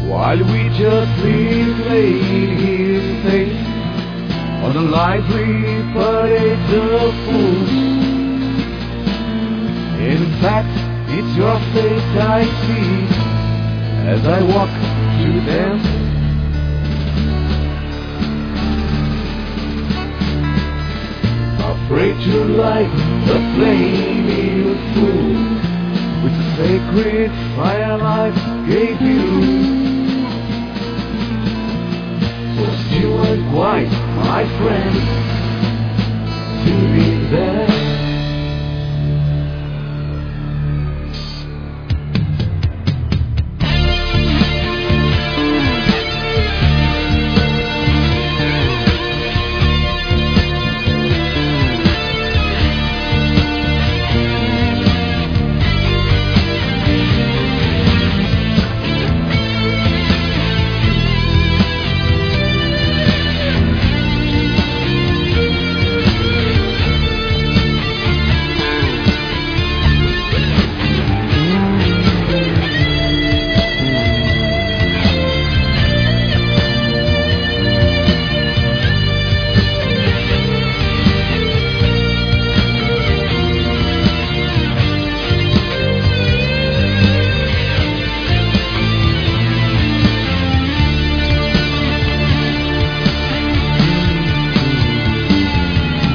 while we just playing his face on the lively parade of fools. In fact, it's your face I see as I walk through them. Afraid to light the flame, you fool, with the sacred fire life gave you. So still and quiet, my friend, to be there.